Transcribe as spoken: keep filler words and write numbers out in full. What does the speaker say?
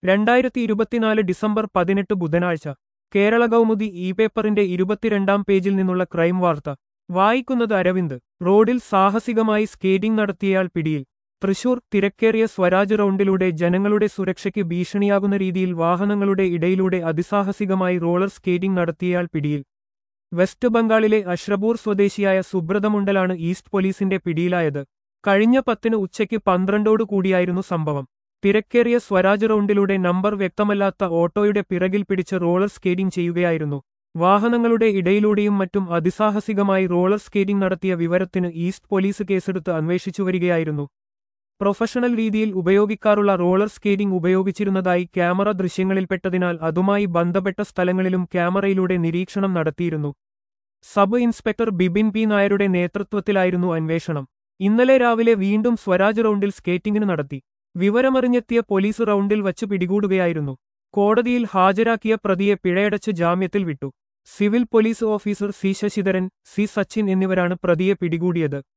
രണ്ടായിരത്തി ഇരുപത്തിനാല് ഡിസംബർ പതിനെട്ട് ബുധനാഴ്ച കേരള കൗമുദി ഇ പേപ്പറിന്റെ ഇരുപത്തിരണ്ടാം പേജിൽ നിന്നുള്ള ക്രൈം വാർത്ത വായിക്കുന്നത് അരവിന്ദ്. റോഡിൽ സാഹസികമായി സ്കേറ്റിംഗ് നടത്തിയയാൾ പിടിയിൽ. തൃശൂർ തിരക്കേറിയ സ്വരാജ് റൗണ്ടിലൂടെ ജനങ്ങളുടെ സുരക്ഷയ്ക്ക് ഭീഷണിയാകുന്ന രീതിയിൽ വാഹനങ്ങളുടെ ഇടയിലൂടെ അതിസാഹസികമായി റോളർ സ്കേറ്റിംഗ് നടത്തിയയാൾ പിടിയിൽ. വെസ്റ്റ് ബംഗാളിലെ അഷ്റപൂർ സ്വദേശിയായ സുബ്രതമുണ്ടലാണ് ഈസ്റ്റ് പോലീസിന്റെ പിടിയിലായത്. കഴിഞ്ഞ പത്തിന് ഉച്ചയ്ക്ക് പന്ത്രണ്ടോടു കൂടിയായിരുന്നു സംഭവം. തിരക്കേറിയ സ്വരാജ് റൗണ്ടിലൂടെ നമ്പർ വ്യക്തമല്ലാത്ത ഓട്ടോയുടെ പിറകിൽ പിടിച്ച് റോളർ സ്കേറ്റിംഗ് ചെയ്യുകയായിരുന്നു. വാഹനങ്ങളുടെ ഇടയിലൂടെയും മറ്റും അതിസാഹസികമായി റോളർ സ്കേറ്റിംഗ് നടത്തിയ വിവരത്തിന് ഈസ്റ്റ് പോലീസ് കേസെടുത്ത് അന്വേഷിച്ചുവരികയായിരുന്നു. പ്രൊഫഷണൽ രീതിയിൽ ഉപയോഗിക്കാറുള്ള റോളർ സ്കേറ്റിംഗ് ഉപയോഗിച്ചിരുന്നതായി ക്യാമറ ദൃശ്യങ്ങളിൽപ്പെട്ടതിനാൽ അതുമായി ബന്ധപ്പെട്ട സ്ഥലങ്ങളിലും ക്യാമറയിലൂടെ നിരീക്ഷണം നടത്തിയിരുന്നു. സബ് ഇൻസ്പെക്ടർ ബിബിൻ പി നായരുടെ നേതൃത്വത്തിലായിരുന്നു അന്വേഷണം. ഇന്നലെ രാവിലെ വീണ്ടും സ്വരാജ് റൗണ്ടിൽ സ്കേറ്റിംഗിന് നടത്തി. വിവരമറിഞ്ഞെത്തിയ പോലീസ് റൗണ്ടിൽ വച്ച് പിടികൂടുകയായിരുന്നു. കോടതിയിൽ ഹാജരാക്കിയ പ്രതിയെ പിഴയടച്ച് ജാമ്യത്തിൽ വിട്ടു. Civil police officer C Sasidharan, C Sachin എന്നിവരാണ് പ്രതിയെ പിടികൂടിയത്.